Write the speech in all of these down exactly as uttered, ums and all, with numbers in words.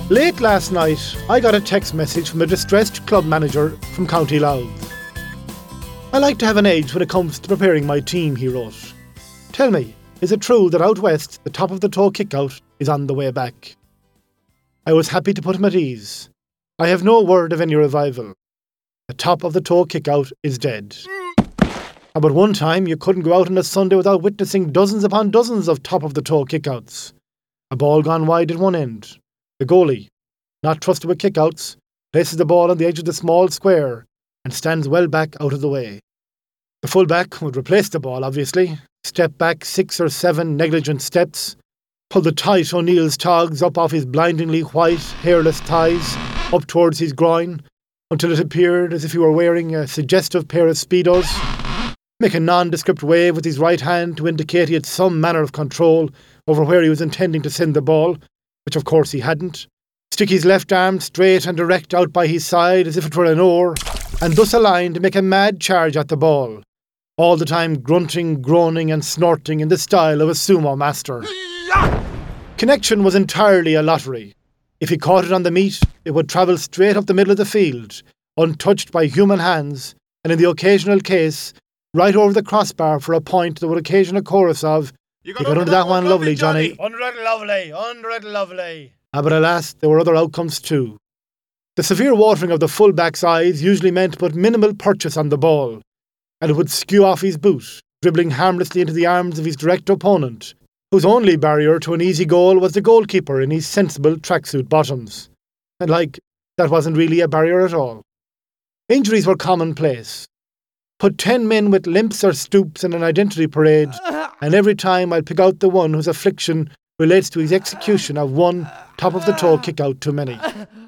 Late last night, I got a text message from a distressed club manager from County Louth. I like to have an edge when it comes to preparing my team, he wrote. Tell me, is it true that out west, the top of the toe kick-out is on the way back? I was happy to put him at ease. I have no word of any revival. The top of the toe kick-out is dead. About one time, you couldn't go out on a Sunday without witnessing dozens upon dozens of top of the toe kick-outs. A ball gone wide at one end. The goalie, not trusted with kick-outs, places the ball on the edge of the small square and stands well back out of the way. The full-back would replace the ball, obviously, step back six or seven negligent steps, pull the tight O'Neill's togs up off his blindingly white, hairless thighs, up towards his groin, until it appeared as if he were wearing a suggestive pair of Speedos, make a nondescript wave with his right hand to indicate he had some manner of control over where he was intending to send the ball, which of course he hadn't, stick his left arm straight and erect out by his side as if it were an oar, and thus aligned to make a mad charge at the ball, all the time grunting, groaning and snorting in the style of a sumo master. Connection was entirely a lottery. If he caught it on the meat, it would travel straight up the middle of the field, untouched by human hands, and in the occasional case, right over the crossbar for a point that would occasion a chorus of, "You got, you got under that, that one lovely, Johnny. Under it lovely, under it lovely." Ah, but alas, there were other outcomes too. The severe watering of the full-back's eyes usually meant but minimal purchase on the ball, and it would skew off his boot, dribbling harmlessly into the arms of his direct opponent, whose only barrier to an easy goal was the goalkeeper in his sensible tracksuit bottoms. And like, that wasn't really a barrier at all. Injuries were commonplace. Put ten men with limps or stoops in an identity parade, and every time I'll pick out the one whose affliction relates to his execution of one top-of-the-toe kick-out too many.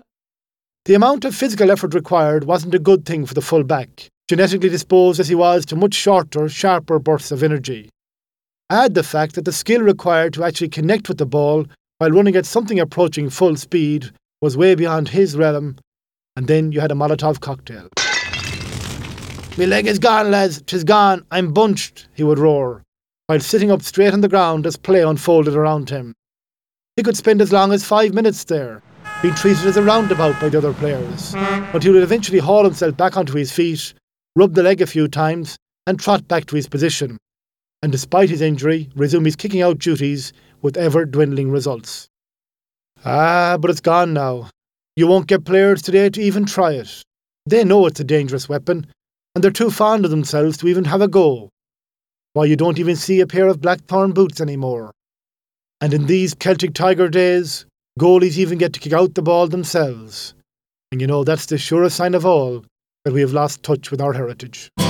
The amount of physical effort required wasn't a good thing for the full-back, genetically disposed as he was to much shorter, sharper bursts of energy. Add the fact that the skill required to actually connect with the ball while running at something approaching full speed was way beyond his realm, and then you had a Molotov cocktail. "Me leg is gone, lads, 'tis gone, I'm bunched," he would roar, while sitting up straight on the ground as play unfolded around him. He could spend as long as five minutes there, being treated as a roundabout by the other players, until he would eventually haul himself back onto his feet, rub the leg a few times, and trot back to his position, and despite his injury, resume his kicking-out duties with ever-dwindling results. Ah, but it's gone now. You won't get players today to even try it. They know it's a dangerous weapon, and they're too fond of themselves to even have a go. Why, you don't even see a pair of blackthorn boots anymore. And in these Celtic Tiger days, goalies even get to kick out the ball themselves. And you know, that's the surest sign of all that we have lost touch with our heritage.